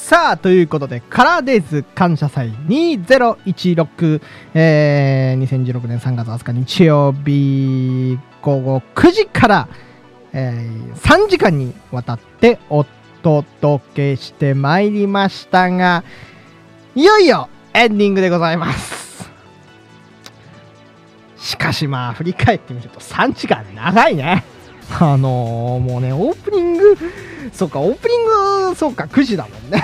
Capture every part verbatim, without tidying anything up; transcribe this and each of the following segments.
さあということでカラーデイズ感謝祭にせんじゅうろく、えー、にせんじゅうろくねんさんがつあすか日曜日ごごくじから、えー、さんじかんにわたってお届けしてまいりましたが、いよいよエンディングでございます。しかしまあ振り返ってみるとさんじかん長いね。あのー、もうねオープニングそうかオープニングそうかくじだもんね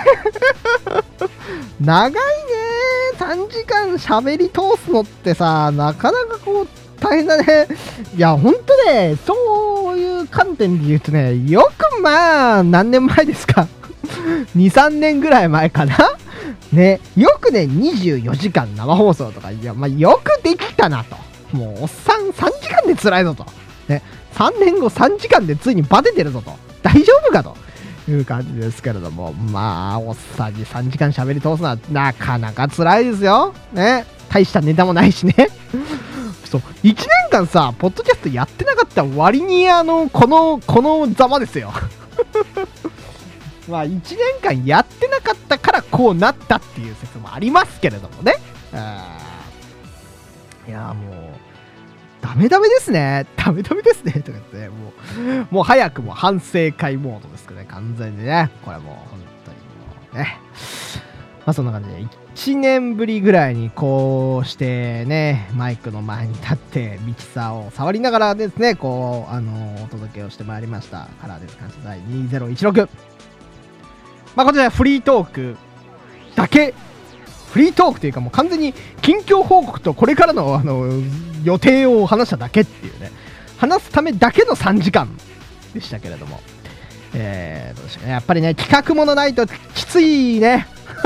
長いね。さんじかん喋り通すのってさ、なかなかこう大変だね。いやほんとね、そういう観点で言うとね、よくまあ何年前ですかにさんねんぐらい前かなね、よくねにじゅうよじかん生放送とか、いやまあよくできたなと。もうおっさんさんじかんで辛いぞとね、さんねんごさんじかんでついにバテてるぞと、大丈夫かという感じですけれども、まあおっさんにさんじかん喋り通すのはなかなか辛いですよね。大したネタもないしねそういちねんかんさポッドキャストやってなかった割にあのこのこのざまですよまあいちねんかんやってなかったからこうなったっていう説もありますけれどもね。あいやもうダメダメですね。ダメダメですね。とか言ってね、もう、もう早くも反省会モードですけどね、完全にね。これもう本当にもうね。まあそんな感じで、いちねんぶりぐらいにこうしてね、マイクの前に立ってミキサーを触りながらですね、こう、あのー、お届けをしてまいりました。カラーです感謝祭にせんじゅうろく。まあこちらフリートークだけ。フリートークというかもう完全に近況報告とこれからのあの予定を話しただけっていうね、話すためだけのさんじかんでしたけれども、えー、どうでしょうね、やっぱりね企画ものないときついね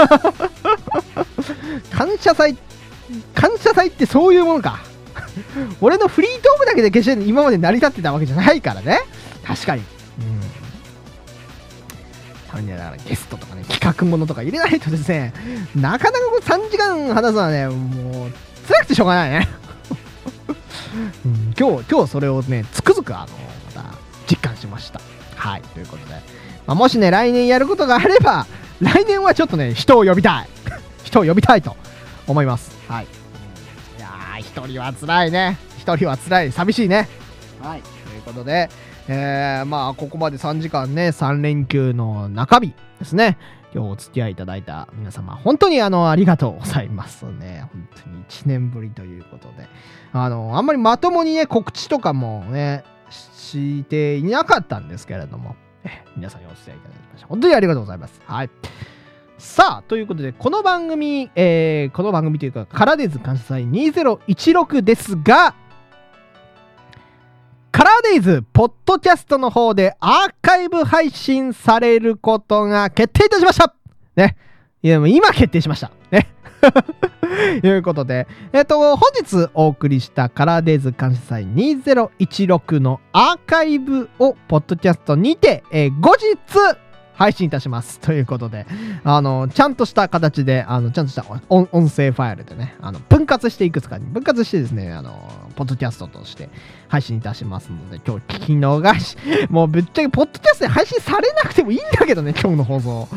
感謝祭感謝祭ってそういうものか俺のフリートークだけで決して今まで成り立ってたわけじゃないからね。確かに、うんだからゲストとかね企画ものとか入れないとですね、なかなかこうさんじかん話すのはねもう辛くてしょうがないね、うん、今日今日それをねつくづくあのまた実感しました。はいということで、まあ、もしね来年やることがあれば来年はちょっとね人を呼びたい人を呼びたいと思います。はい、いやー一人は辛いね、一人は辛い、寂しいね。はいということでえー、まあここまでさんじかんねさんれんきゅうの中日ですね。今日お付き合いいただいた皆様本当にあのありがとうございますね。本当にいちねんぶりということで、あのあんまりまともにね告知とかもねしていなかったんですけれども、え皆さんにお付き合いいただきました本当にありがとうございます。はいさあということでこの番組、えー、この番組というかカラーデイズ感謝祭にせんじゅうろくですが、カラーデイズポッドキャストの方でアーカイブ配信されることが決定いたしましたね。いやもう今決定しましたねということで、えっと本日お送りしたカラーデイズ感謝祭にせんじゅうろくのアーカイブをポッドキャストにて、えー、後日配信いたしますということで、あのちゃんとした形であのちゃんとした音音声ファイルでねあの分割していくつかに分割してですねあのポッドキャストとして配信いたしますので、今日聞き逃しもうぶっちゃけポッドキャストで配信されなくてもいいんだけどね今日の放送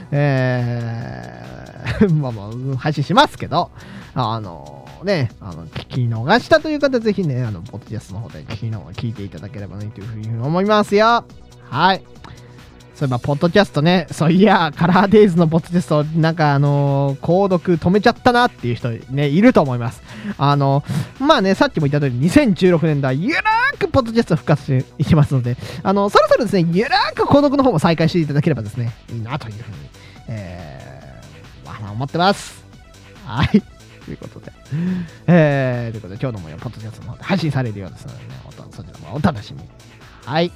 えーまあまあ配信しますけど、あのねあの聞き逃したという方ぜひねあのポッドキャストの方で聞きの聞いていただければねというふうに思いますよ。はいそういえばポッドキャストね、そういやカラーデイズのポッドキャストなんかあのー、購読止めちゃったなっていう人ねいると思います。あのまあねさっきも言った通りにせんじゅうろくねんだゆるーくポッドキャスト復活していきますので、あのそろそろですねゆるーく購読の方も再開していただければですねいいなというふうに、えー、まあ思ってます。はいということで、えー、ということで今日の模様ポッドキャストの方で配信されるようですのでね、そちらもお楽しみに。はい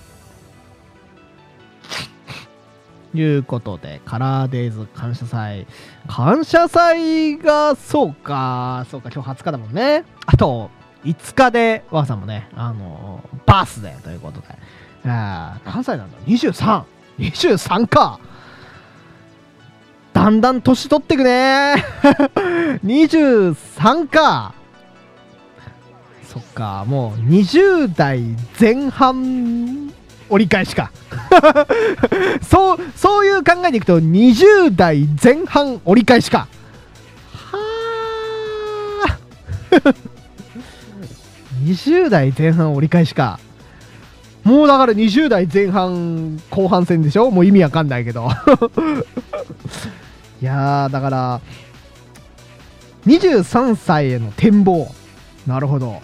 いうことでカラーデイズ感謝祭感謝祭がそうかそうか今日はつかだもんね。あといつかでわさんもねあのー、バースデーということで、あ何歳なんだにじゅうさん にじゅうさんかだんだん年取ってくねにじゅうさんかそっかもうにじゅうだいぜん半折り返しかそうそういう考えでいくとにじゅう代前半折り返しか。はあにじゅう代前半折り返しか。もうだからにじゅう代前半後半戦でしょ。もう意味わかんないけどいやーだからにじゅうさんさいへの展望。なるほど。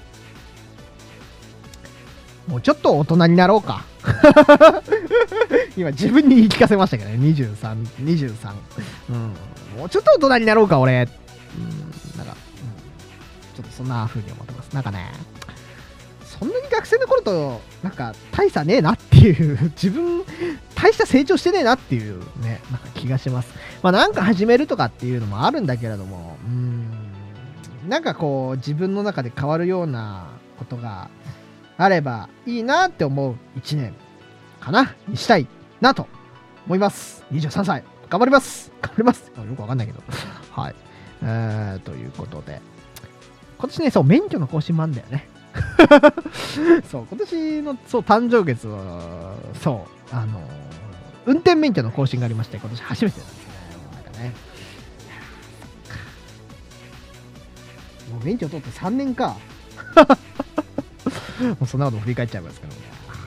もうちょっと大人になろうか今自分に言い聞かせましたけどね。にじゅうさん、にじゅうさん、うん、もうちょっと大人になろうか俺、うん、なんか、うん、ちょっとそんな風に思ってます。なんかね、そんなに学生の頃となんか大差ねえなっていう自分大した成長してねえなっていうね、なんか気がします。まあなんか始めるとかっていうのもあるんだけれども、うーん、なんかこう自分の中で変わるようなことがあればいいなって思ういちねんかなにしたいなと思います。にじゅうさんさい頑張ります頑張ります。よくわかんないけどはい、えー、ということで今年ね、そう免許の更新もあるんだよねそう今年のそう誕生月はそうあのー、運転免許の更新がありまして、今年初めてなんですね。なんかね、もう免許取ってさんねんかもうそんなこと振り返っちゃいますけどね。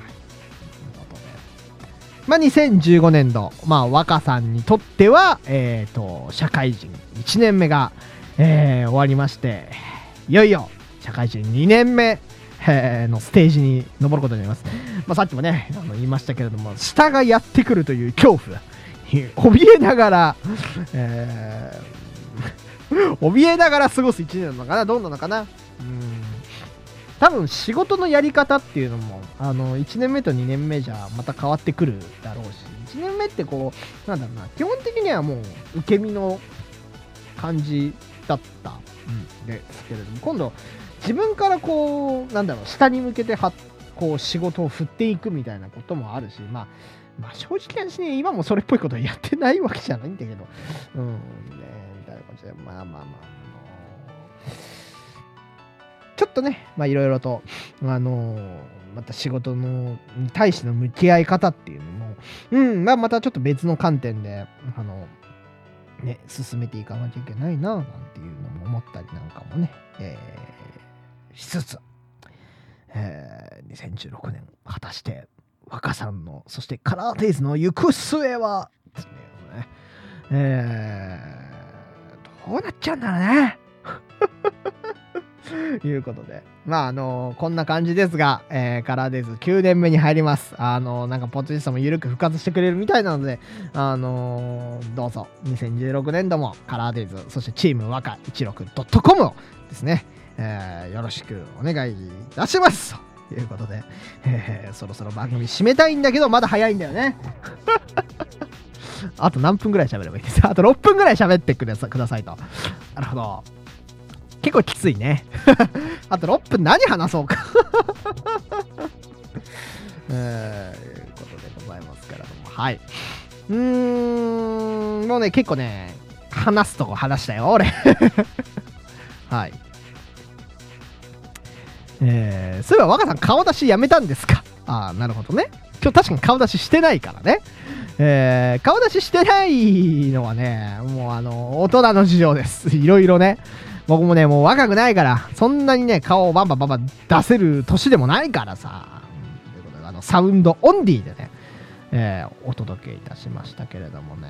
まあ、にせんじゅうごねんど、まあ、若さんにとっては、えーと、社会人いちねんめが、えー、終わりまして、いよいよ社会人にねんめ、えー、のステージに登ることになります。まあ、さっきもね、あの言いましたけれども、下がやってくるという恐怖に怯えながら、えー、怯えながら過ごすいちねんなのかな、どうなのかな。うん、多分仕事のやり方っていうのもあのいちねんめとにねんめじゃまた変わってくるだろうし、いちねんめってこうなんだろうな、基本的にはもう受け身の感じだった、うん、ですけれども、今度自分からこうなんだろう下に向けてはこう仕事を振っていくみたいなこともあるし、まあまあ正直な話ね、今もそれっぽいことやってないわけじゃないんだけど、うんねみたいな感じで、まあまあまあちょっとね、まあいろいろと、あのー、また仕事のに対しての向き合い方っていうのも、うん、まあまたちょっと別の観点で、あの、ね、進めていかなきゃいけないな、なんていうのも思ったりなんかもね、えー、しつつ、えー、にせんじゅうろくねん、果たして、若さんの、そしてカラーテイズの行く末は、ですね、えー、どうなっちゃうんだろうね。いうことで、まああのー、こんな感じですが、えー、カラーデイズきゅうねんめに入ります。あのー、なんかポッドキャストもゆるく復活してくれるみたいなので、あのー、どうぞにせんじゅうろくねんどもカラーデイズ、そしてチーム若 じゅうろくドットコム をですね、えー、よろしくお願いいたしますということで、えー、そろそろ番組締めたいんだけどまだ早いんだよねあと何分ぐらい喋ればいいですか。あとろっぷんぐらい喋ってくださくださいと。なるほど、結構きついねあとろっぷん何話そうかえー、いうことでございますけれども、はい、うーん、もうね結構ね話すとこ話したよ俺はい、えー、そういえば若さん顔出しやめたんですか。ああなるほどね、今日確かに顔出ししてないからね、えー、顔出ししてないのはねもうあの大人の事情です。いろいろね、僕もねもう若くないからそんなにね顔をバンバンバンバン出せる年でもないからさ、ということであのサウンドオンディでね、えー、お届けいたしましたけれどもね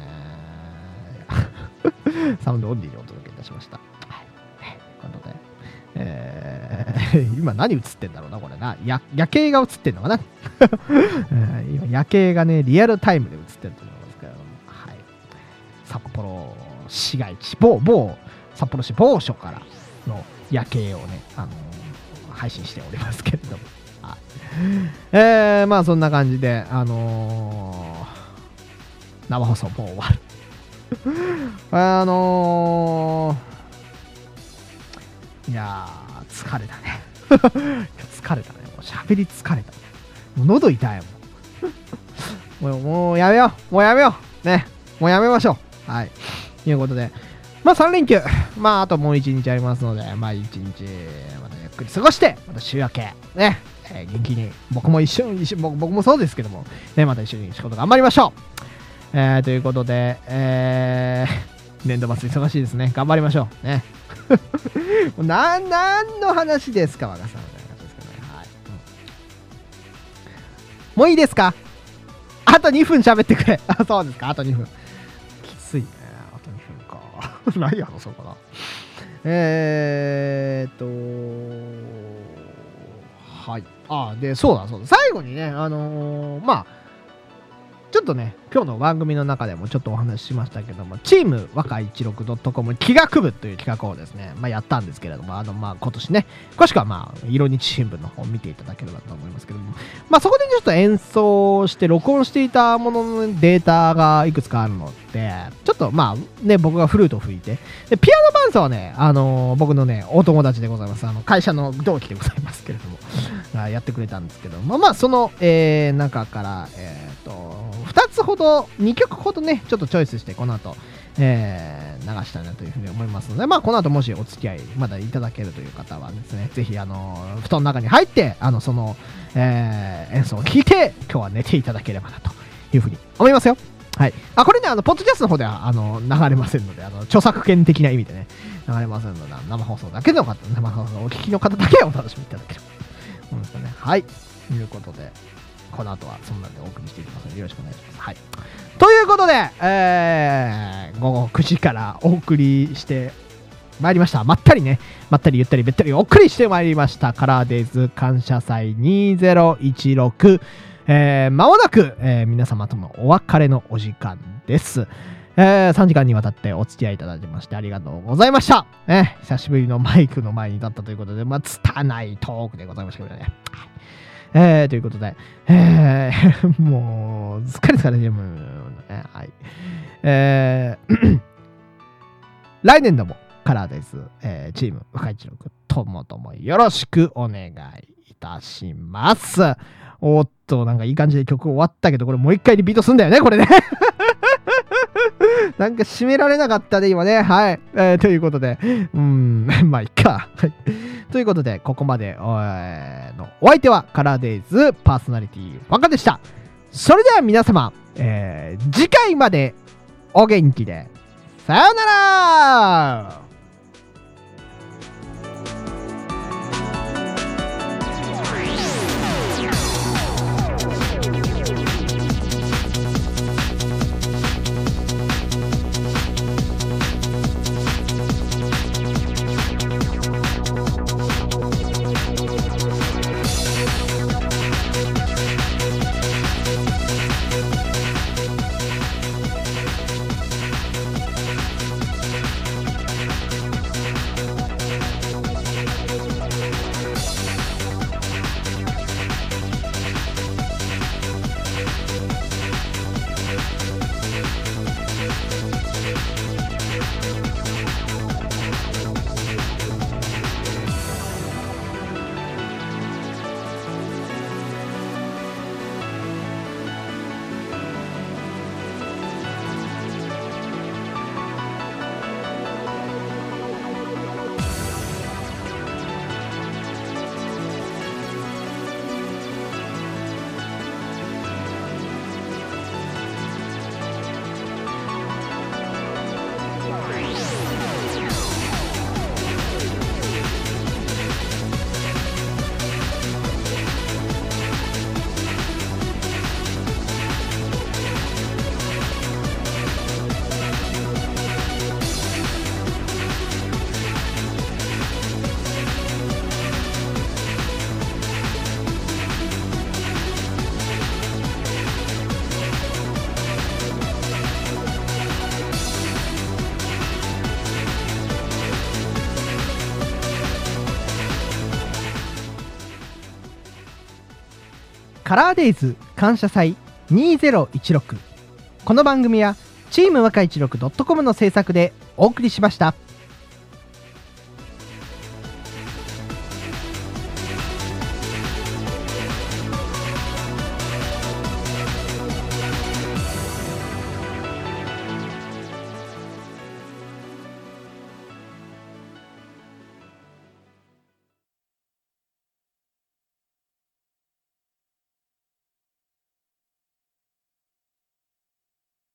サウンドオンディでお届けいたしました。はい、ということで、えー、今何映ってんだろうなこれな、や夜景が映ってんのかな今夜景がねリアルタイムで映ってると思いますけれども、はい、札幌市街地某某札幌市某所からの夜景をね、あのー、配信しておりますけれども、はい、えー、まあそんな感じで、あのー、生放送もう終わるあのー、いやー疲れたね疲れたね、もう喋り疲れた、もう喉痛いもんもう、もうやめようもうやめようね、もうやめましょう。はい、ということで、まあさん連休、まああともういちにちありますので、まあいちにちまたゆっくり過ごして、また週明けね、 えー、元気に僕も一緒に一緒僕僕もそうですけども、ね、また一緒に仕事頑張りましょう、えー、ということで、えー、年度末忙しいですね。頑張りましょうね。な何の話ですか、若さん、ねはいうん、もういいですか。あとにふん喋ってくれ。あ、そうですか、あとにふん。きついね、あとにふんか。何やろ、そうかな。えーっと、はい。あ、で、そうだ、そうだ。最後にね、あのー、まあ、ちょっとね、今日の番組の中でもちょっとお話ししましたけども、チーム若いちろく .com 企画部という企画をですね、まあ、やったんですけれども、あの、まあ、今年ね、詳しくはまあ、色日新聞の方を見ていただければと思いますけども、まあ、そこでちょっと演奏して録音していたもののデータがいくつかあるので、ちょっとまあ、ね、僕がフルートを吹いて、で、ピアノ伴奏はね、あのー、僕のね、お友達でございます。あの、会社の同期でございますけれども、やってくれたんですけど、まあまあ、その、えー、中から、えー、と、ふたつほど、にきょくほどね、ちょっとチョイスして、この後、えー、流したいなというふうに思いますので、まあ、この後もしお付き合いまだいただけるという方はですね、ぜひ、あの、布団の中に入って、あの、その、えー、演奏を聴いて、今日は寝ていただければなというふうに思いますよ。はい。あ、これね、あの、ポッドキャストの方では、あの、流れませんので、あの、著作権的な意味でね、流れませんので、生放送だけの方、生放送をお聞きの方だけお楽しみいただければと思いますね。はい。ということで、この後はそんなんでお送りしていきますのでよろしくお願いします。はい。ということで、えー、午後くじからお送りしてまいりました。まったりね、まったりゆったりべったりお送りしてまいりました。カラーデイズ感謝祭にせんじゅうろく、えー、間もなく、えー、皆様とのお別れのお時間です。えー、さんじかんにわたってお付き合いいただきましてありがとうございました。ね、久しぶりのマイクの前に立ったということで、まあ、拙いトークでございましたけどね。えー、ということで、えー、もう、疲れ疲れてるもんね。はい。えー、来年度もカラーです。えー、チーム若いちろくともともよろしくお願いいたします。おっと、なんかいい感じで曲終わったけど、これもう一回リピートすんだよね、これね。なんか締められなかったで、今ね。はい。えー、ということで、うーん、まあ、いっか。はい。ということで、ここまで、えー、のお相手は、カラーデイズパーソナリティ若でした。それでは皆様、えー、次回までお元気で。さようなら。カラーデイズ感謝祭にせんじゅうろく。この番組はチーム若いちろく .com の制作でお送りしました。